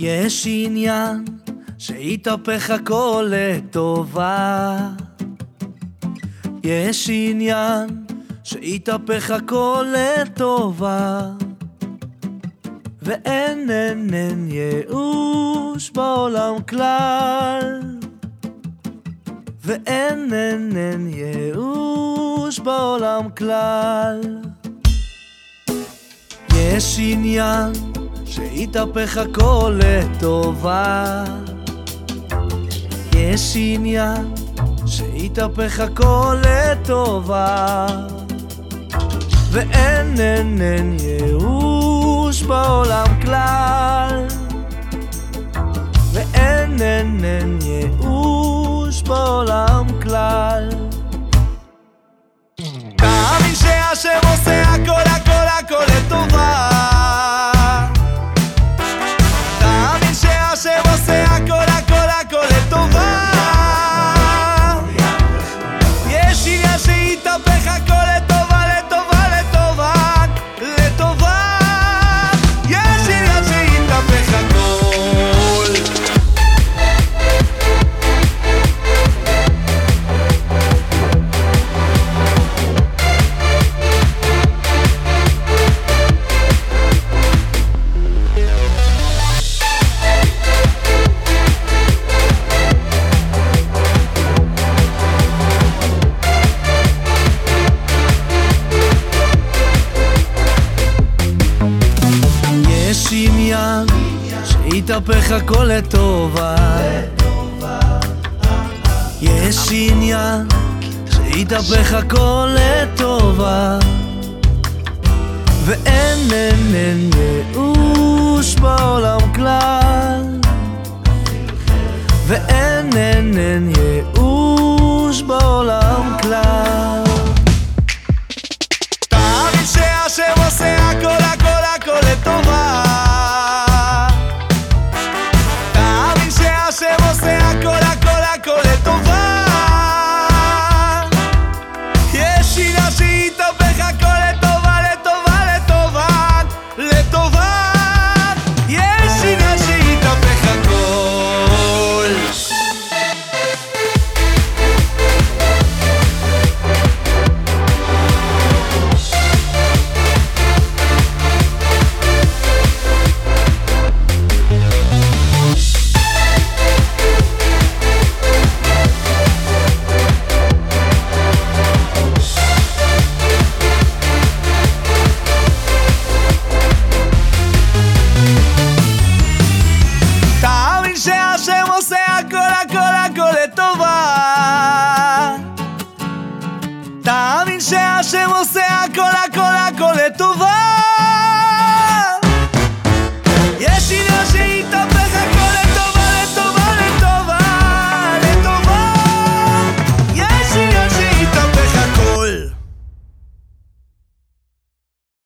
יש עניין שהתהפך הכל לטובה. יש עניין שהתהפך הכל לטובה, ואין ייאוש בעולם כלל, ואין ייאוש בעולם כלל. יש עניין שהתהפך הכל לטובה. יש עניין שהתהפך הכל לטובה, ואין ייאוש בעולם כלל, ואין ייאוש בעולם כלל. תאמין שהשם עושה הכל הכל הכל לטובה. תאמין שהשם עושה הכל הכל הכל לטובה. יש עניין שהתהפך הכל לטובה לטובה לטובה לטובה. יש עניין שהתהפך הכל. עניין שהתהפך הכל לטובה. יש עניין שהתהפך הכל לטובה, ואין ייאוש בעולם כלל, ואין ייאוש בעולם כלל. תאמין שהשם עושה הכל הכל הכל לטובה. השם עושה הכל הכל הכל לטובה. יש עניין שהתהפך הכל לטובה לטובה לטובה לטובה. יש עניין שהתהפך הכל. השם עושה הכל הכל הכל לטובה. תאמין שהשם עושה הכל הכל הכל לטובה.